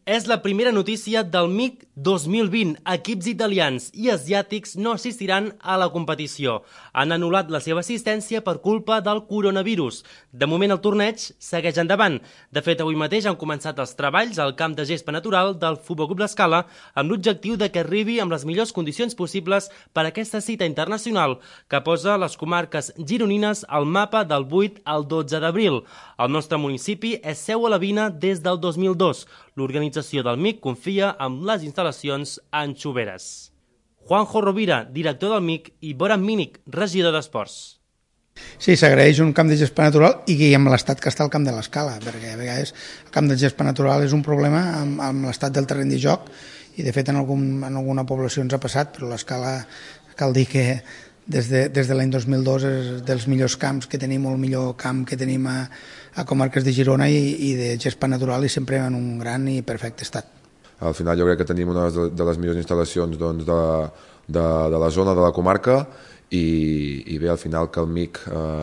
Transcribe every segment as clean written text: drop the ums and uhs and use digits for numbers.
És la primera notícia del MIC 2020. Equips italians i asiàtics no assistiran a la competició. Han anul·lat la seva assistència per culpa del coronavirus. De moment el torneig segueix endavant. De fet, avui mateix han començat els treballs al camp de gespa natural del Futbol Club L'Escala amb l'objectiu de que arribi amb les millors condicions possibles per a aquesta cita internacional que posa les comarques gironines al mapa del 8 al 12 d'abril. El nostre municipi és seu alevina des del 2002. L'organització del MIC confia en les instal·lacions anxoveres. Juanjo Rovira, director del MIC, i Boran Mínic, regidor d'Esports. Sí, s'agraeix un camp de gespa natural i amb l'estat que està al camp de l'Escala, perquè a vegades el camp de gespa natural és un problema amb l'estat del terreny de joc i de fet en alguna població ens ha passat, però l'Escala cal dir que des de l'any 2002 és dels millors camps que tenim, el millor camp que tenim a comarques de Girona i de gespa natural i sempre en un gran i perfecte estat. Al final jo crec que tenim una de les millors instal·lacions de la zona de la comarca i bé, al final que el MIC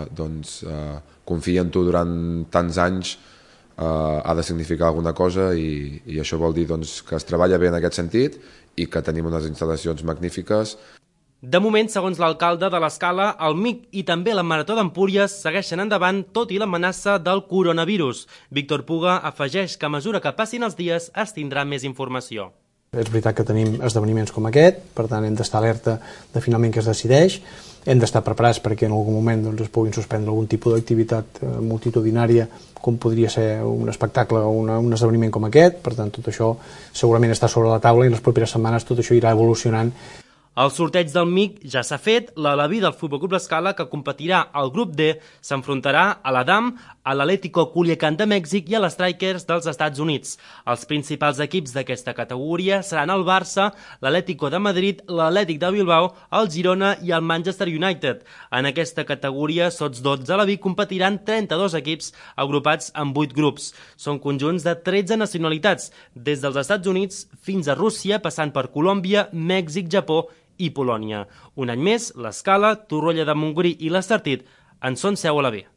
confia en tu durant tants anys ha de significar alguna cosa i això vol dir que es treballa bé en aquest sentit i que tenim unes instal·lacions magnífiques. De moment, segons l'alcalde de l'Escala, el MIC i també la Marató d'Empúries segueixen endavant tot i l'amenaça del coronavirus. Víctor Puga afegeix que a mesura que passin els dies es tindrà més informació. És veritat que tenim esdeveniments com aquest, per tant hem d'estar alerta de finalment què es decideix, hem d'estar preparats perquè en algun moment es puguin suspendre algun tipus d'activitat multitudinària com podria ser un espectacle o un esdeveniment com aquest, per tant tot això segurament està sobre la taula i en les properes setmanes tot això irà evolucionant. El sorteig del MIC ja s'ha fet. L'Aleví del Futbol Club L'Escala, que competirà al grup D, s'enfrontarà a l'Adam, a l'Atlético Culiacán de Mèxic i a l'Strikers dels Estats Units. Els principals equips d'aquesta categoria seran el Barça, l'Atlético de Madrid, l'Atlètic de Bilbao, el Girona i el Manchester United. En aquesta categoria, sots 12 Aleví, competiran 32 equips agrupats en 8 grups. Són conjunts de 13 nacionalitats, des dels Estats Units fins a Rússia, passant per Colòmbia, Mèxic, Japó i Polònia. Un any més, l'Escala, Torroella de Montgrí i l'Estartit en són seu Aleví.